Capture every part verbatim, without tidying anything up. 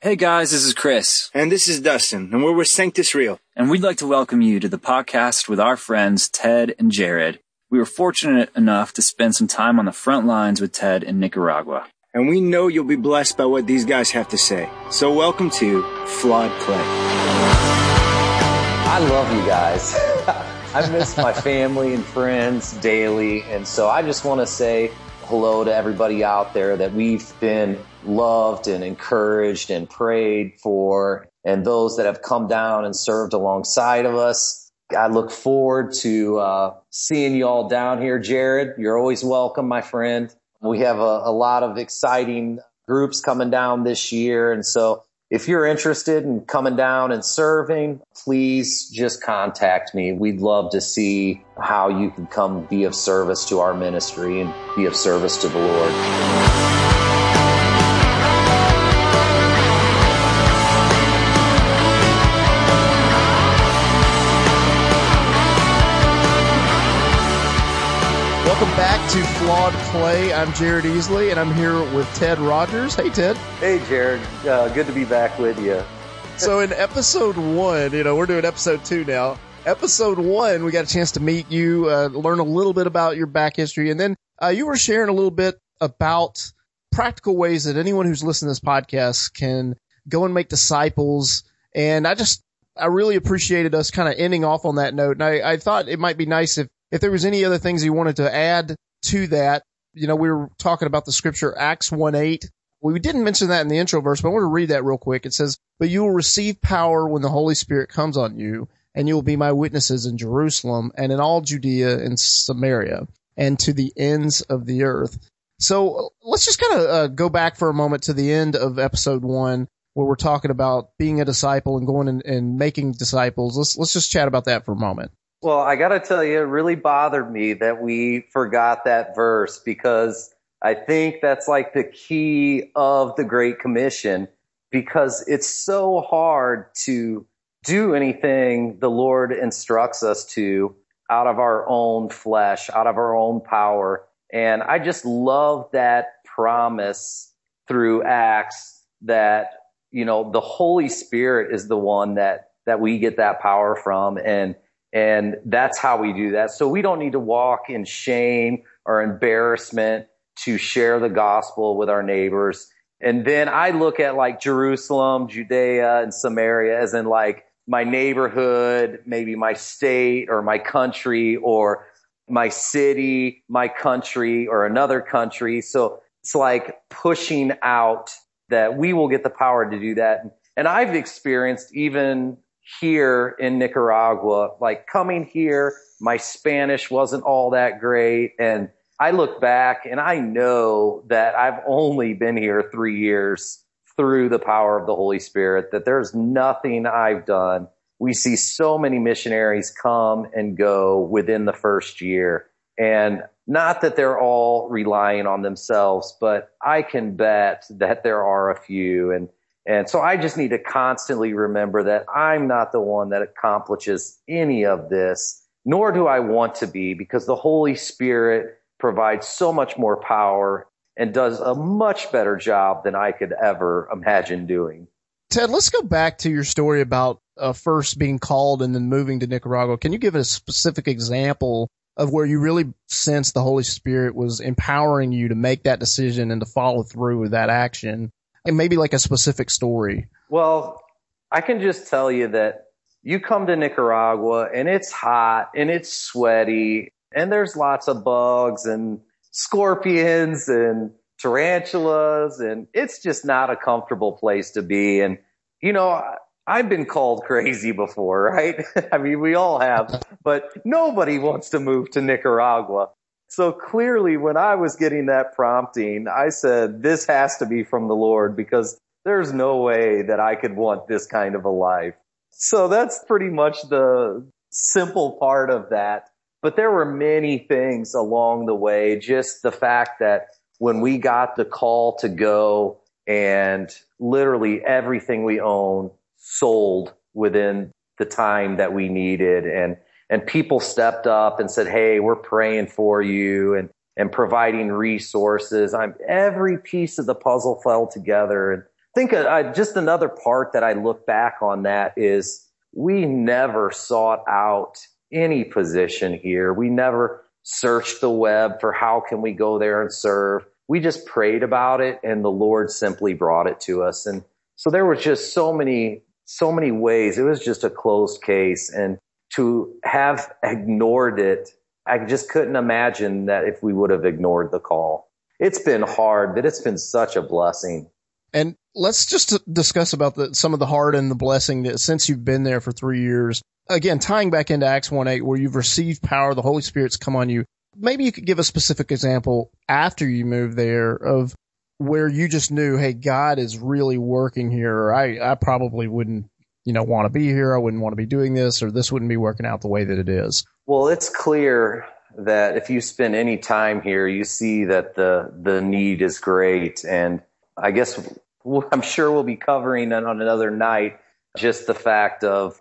Hey guys, this is Chris. And this is Dustin, and we're with Sanctus Real. And we'd like to welcome you to the podcast with our friends Ted and Jared. We were fortunate enough to spend some time on the front lines with Ted in Nicaragua. And we know you'll be blessed by what these guys have to say. So welcome to Flawed Clay. I love you guys. I miss my family and friends daily. And so I just want to say hello to everybody out there that we've been loved and encouraged and prayed for, and those that have come down and served alongside of us. I look forward to uh, seeing you all down here. Jared, you're always welcome, my friend. We have a, a lot of exciting groups coming down this year. And so if you're interested in coming down and serving, please just contact me. We'd love to see how you can come be of service to our ministry and be of service to the Lord. Welcome back to Flawed Clay. I'm Jared Easley, and I'm here with Ted Rogers. Hey, Ted. Hey, Jared. Uh, good to be back with you. So in episode one, you know, we're doing episode two now. Episode one, we got a chance to meet you, uh, learn a little bit about your back history, and then uh, you were sharing a little bit about practical ways that anyone who's listening to this podcast can go and make disciples. And I just, I really appreciated us kind of ending off on that note. And I, I thought it might be nice if If there was any other things you wanted to add to that. You know, we were talking about the scripture, Acts one eight. We didn't mention that in the intro verse, but I want to read that real quick. It says, "But you will receive power when the Holy Spirit comes on you, and you will be my witnesses in Jerusalem and in all Judea and Samaria and to the ends of the earth." So let's just kind of uh, go back for a moment to the end of episode one, where we're talking about being a disciple and going and, and making disciples. Let's, let's just chat about that for a moment. Well, I got to tell you, it really bothered me that we forgot that verse, because I think that's like the key of the Great Commission, because it's so hard to do anything the Lord instructs us to out of our own flesh, out of our own power. And I just love that promise through Acts that, you know, the Holy Spirit is the one that, that we get that power from. And And that's how we do that. So we don't need to walk in shame or embarrassment to share the gospel with our neighbors. And then I look at like Jerusalem, Judea, and Samaria as in like my neighborhood, maybe my state or my country, or my city, my country, or another country. So it's like pushing out that we will get the power to do that. And I've experienced even here in Nicaragua, like coming here, my Spanish wasn't all that great. And I look back and I know that I've only been here three years through the power of the Holy Spirit, that there's nothing I've done. We see so many missionaries come and go within the first year. And not that they're all relying on themselves, but I can bet that there are a few. And And so I just need to constantly remember that I'm not the one that accomplishes any of this, nor do I want to be, because the Holy Spirit provides so much more power and does a much better job than I could ever imagine doing. Ted, let's go back to your story about uh, first being called and then moving to Nicaragua. Can you give a specific example of where you really sensed the Holy Spirit was empowering you to make that decision and to follow through with that action? And maybe like a specific story. Well, I can just tell you that you come to Nicaragua and it's hot and it's sweaty and there's lots of bugs and scorpions and tarantulas, and it's just not a comfortable place to be. And, you know, I've been called crazy before, right? I mean, we all have, but nobody wants to move to Nicaragua. So clearly, when I was getting that prompting, I said, this has to be from the Lord, because there's no way that I could want this kind of a life. So that's pretty much the simple part of that. But there were many things along the way. Just the fact that when we got the call to go, and literally everything we own sold within the time that we needed, and And people stepped up and said, hey, we're praying for you, and, and providing resources. I'm, every piece of the puzzle fell together. And think uh, just another part that I look back on that is we never sought out any position here. We never searched the web for how can we go there and serve. We just prayed about it, and the Lord simply brought it to us. And so there was just so many, so many ways. It was just a closed case. And to have ignored it, I just couldn't imagine that if we would have ignored the call. It's been hard, but it's been such a blessing. And let's just discuss about the, some of the hard and the blessing that since you've been there for three years. Again, tying back into Acts one eight, where you've received power, the Holy Spirit's come on you. Maybe you could give a specific example after you moved there of where you just knew, hey, God is really working here. Or I, I probably wouldn't, you know, want to be here. I wouldn't want to be doing this, or this wouldn't be working out the way that it is. Well, it's clear that if you spend any time here, you see that the, the need is great. And I guess I'm sure we'll be covering it on another night, just the fact of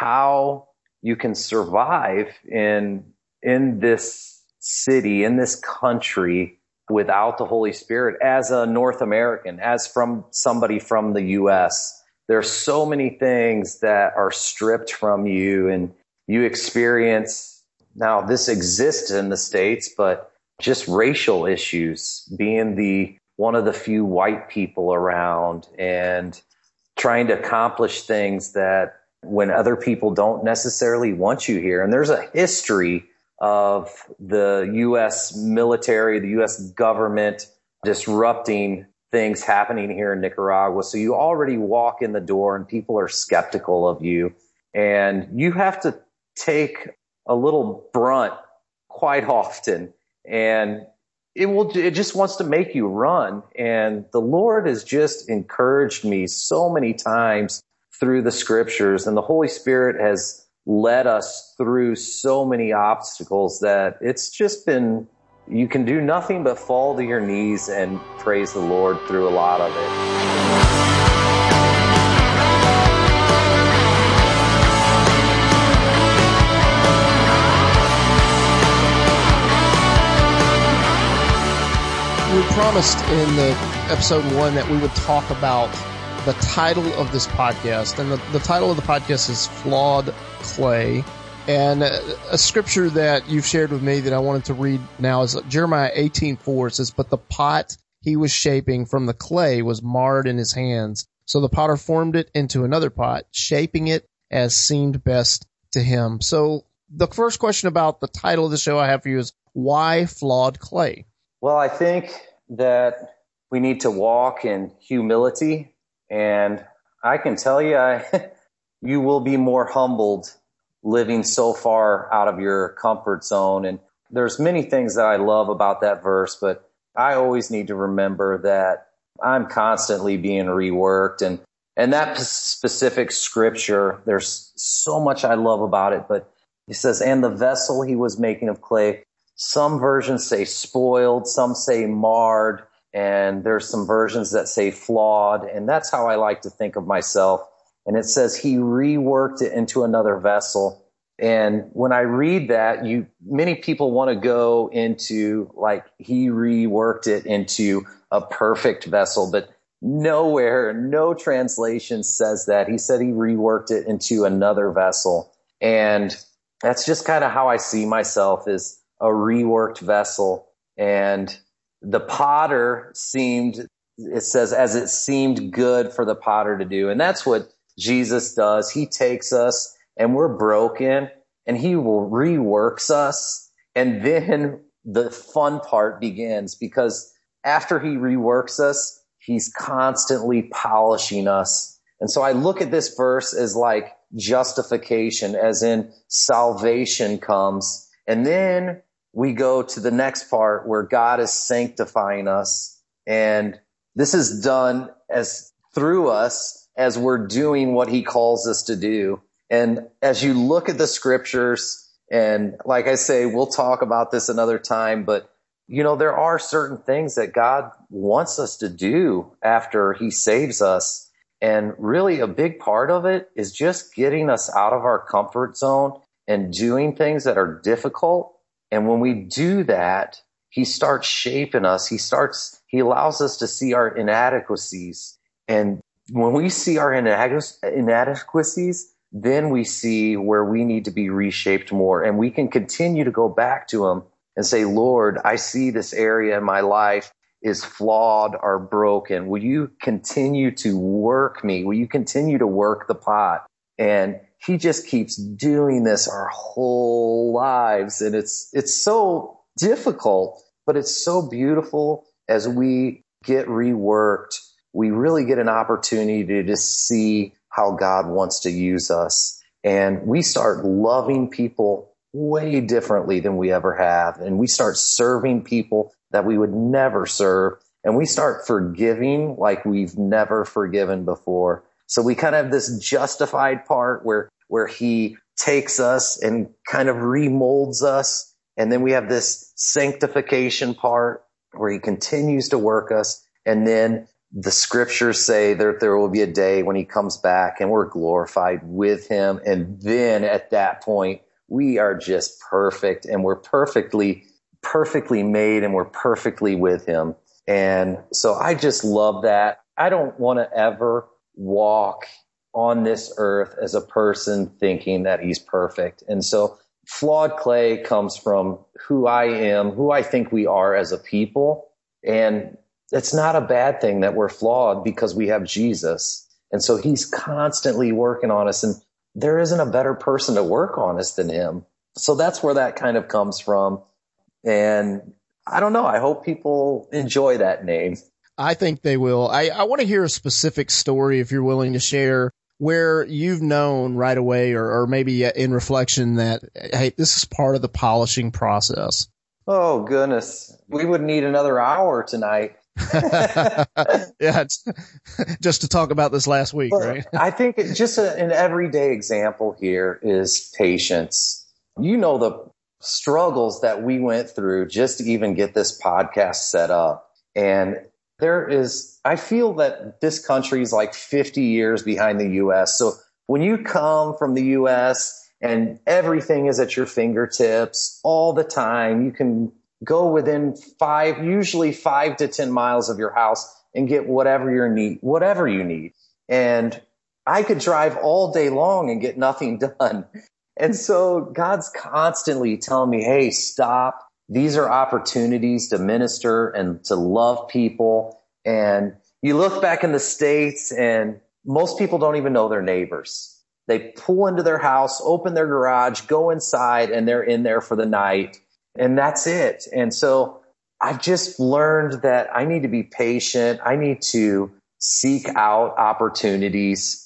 how you can survive in, in this city, in this country without the Holy Spirit as a North American, as from somebody from the U S. There's so many things that are stripped from you, and you experience, now this exists in the States, but just racial issues, being the one of the few white people around and trying to accomplish things that when other people don't necessarily want you here. And there's a history of the U S military, the U S government disrupting things happening here in Nicaragua. So you already walk in the door and people are skeptical of you, and you have to take a little brunt quite often, and it will, it just wants to make you run. And the Lord has just encouraged me so many times through the scriptures, and the Holy Spirit has led us through so many obstacles that it's just been, you can do nothing but fall to your knees and praise the Lord through a lot of it. We promised in the episode one that we would talk about the title of this podcast, and the, the title of the podcast is Flawed Clay. And a, a scripture that you've shared with me that I wanted to read now is Jeremiah eighteen four. It says, "But the pot he was shaping from the clay was marred in his hands. So the potter formed it into another pot, shaping it as seemed best to him." So the first question about the title of the show I have for you is, why flawed clay? Well, I think that we need to walk in humility. And I can tell you, I, you will be more humbled living so far out of your comfort zone. And there's many things that I love about that verse, but I always need to remember that I'm constantly being reworked. And, and that specific scripture, there's so much I love about it, but it says, "And the vessel he was making of clay," some versions say spoiled, some say marred, and there's some versions that say flawed. And that's how I like to think of myself. And it says he reworked it into another vessel. And when I read that, you, many people want to go into like he reworked it into a perfect vessel, but nowhere, no translation says that. He said he reworked it into another vessel. And that's just kind of how I see myself, as a reworked vessel. And the potter seemed, it says, as it seemed good for the potter to do. And that's what Jesus does. He takes us and we're broken, and he will reworks us. And then the fun part begins, because after he reworks us, he's constantly polishing us. And so I look at this verse as like justification, as in salvation comes. And then we go to the next part where God is sanctifying us. And this is done as through us as we're doing what he calls us to do. And as you look at the scriptures, and like I say, we'll talk about this another time, but you know, there are certain things that God wants us to do after he saves us. And really a big part of it is just getting us out of our comfort zone and doing things that are difficult. And when we do that, he starts shaping us. He starts, he allows us to see our inadequacies. And when we see our inadequacies, then we see where we need to be reshaped more. And we can continue to go back to him and say, Lord, I see this area in my life is flawed or broken. Will you continue to work me? Will you continue to work the pot? And he just keeps doing this our whole lives. And it's, it's so difficult, but it's so beautiful. As we get reworked, we really get an opportunity to see how God wants to use us. And we start loving people way differently than we ever have. And we start serving people that we would never serve. And we start forgiving like we've never forgiven before. So we kind of have this justified part where, where he takes us and kind of remolds us. And then we have this sanctification part where he continues to work us. And then the scriptures say that there will be a day when he comes back and we're glorified with him. And then at that point, we are just perfect and we're perfectly, perfectly made and we're perfectly with him. And so I just love that. I don't want to ever walk on this earth as a person thinking that he's perfect. And so flawed clay comes from who I am, who I think we are as a people. And it's not a bad thing that we're flawed because we have Jesus. And so he's constantly working on us. And there isn't a better person to work on us than him. So that's where that kind of comes from. And I don't know. I hope people enjoy that name. I think they will. I, I want to hear a specific story, if you're willing to share, where you've known right away or, or maybe in reflection that, hey, this is part of the polishing process. Oh, goodness. We would need another hour tonight. Yeah, it's just to talk about this last week, but right? I think it, just a, an everyday example here is patience. You know, the struggles that we went through just to even get this podcast set up. And there is, I feel that this country is like fifty years behind the U S. So when you come from the U S and everything is at your fingertips all the time, you can go within five, usually five to ten miles of your house and get whatever you need, whatever you need. And I could drive all day long and get nothing done. And so God's constantly telling me, hey, stop. These are opportunities to minister and to love people. And you look back in the States and most people don't even know their neighbors. They pull into their house, open their garage, go inside, and they're in there for the night. And that's it. And so I've just learned that I need to be patient. I need to seek out opportunities.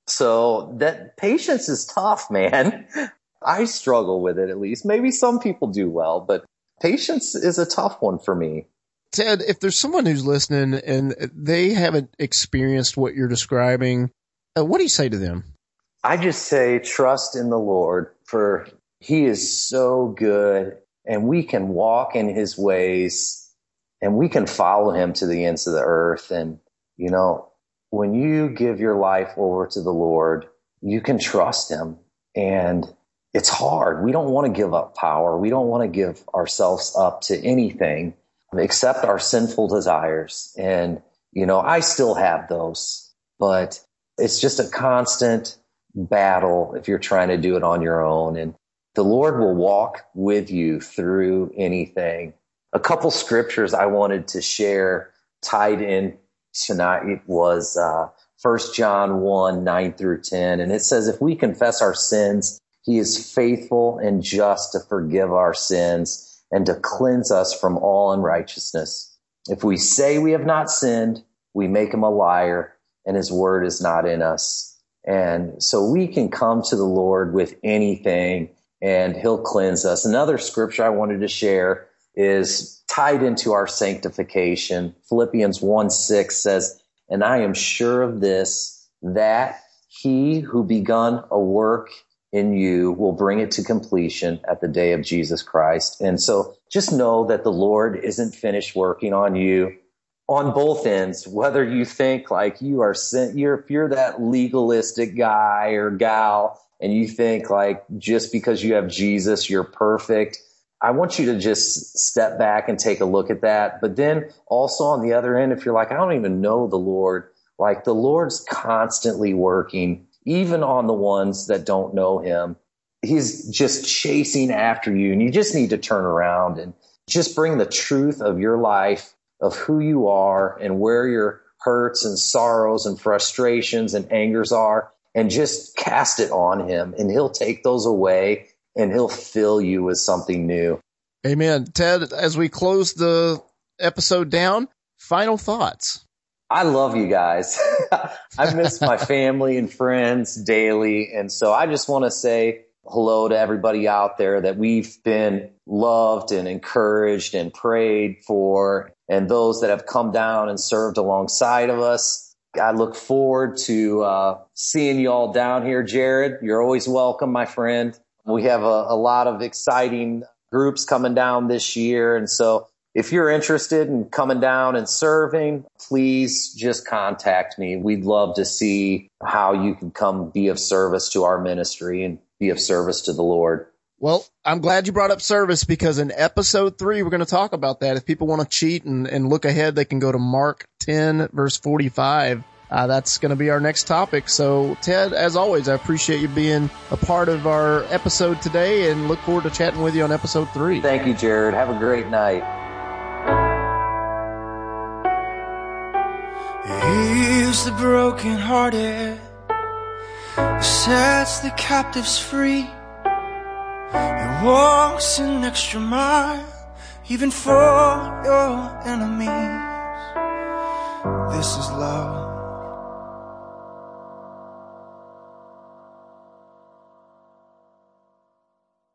So that patience is tough, man. I struggle with it, at least. Maybe some people do well, but patience is a tough one for me. Ted, if there's someone who's listening and they haven't experienced what you're describing, uh, what do you say to them? I just say trust in the Lord, for he is so good. And we can walk in his ways and we can follow him to the ends of the earth. And, you know, when you give your life over to the Lord, you can trust him. And it's hard. We don't want to give up power. We don't want to give ourselves up to anything except our sinful desires. And, you know, I still have those, but it's just a constant battle if you're trying to do it on your own. And the Lord will walk with you through anything. A couple scriptures I wanted to share tied in tonight was uh, First John one, nine through ten. And it says, if we confess our sins, he is faithful and just to forgive our sins and to cleanse us from all unrighteousness. If we say we have not sinned, we make him a liar and his word is not in us. And so we can come to the Lord with anything and he'll cleanse us. Another scripture I wanted to share is tied into our sanctification. Philippians one six says, and I am sure of this, that he who begun a work in you will bring it to completion at the day of Jesus Christ. And so just know that the Lord isn't finished working on you on both ends, whether you think like you are sent, you're, if you're that legalistic guy or gal, and you think like just because you have Jesus, you're perfect. I want you to just step back and take a look at that. But then also on the other end, if you're like, I don't even know the Lord, Like the Lord's constantly working, even on the ones that don't know him. He's just chasing after you, and you just need to turn around and just bring the truth of your life, of who you are and where your hurts and sorrows and frustrations and angers are, and just cast it on him, and he'll take those away and he'll fill you with something new. Amen. Ted, as we close the episode down, final thoughts. I love you guys. I miss my family and friends daily. And so I just want to say hello to everybody out there that we've been loved and encouraged and prayed for, and those that have come down and served alongside of us. I look forward to uh, seeing you all down here. Jared, you're always welcome, my friend. We have a, a lot of exciting groups coming down this year. And so if you're interested in coming down and serving, please just contact me. We'd love to see how you can come be of service to our ministry and be of service to the Lord. Well, I'm glad you brought up service, because in episode three, we're going to talk about that. If people want to cheat and, and look ahead, they can go to Mark ten, verse forty-five. Uh, that's going to be our next topic. So, Ted, as always, I appreciate you being a part of our episode today, and look forward to chatting with you on episode three. Thank you, Jared. Have a great night. He's the brokenhearted, sets the captives free. He walks an extra mile, even for your enemies. This is love.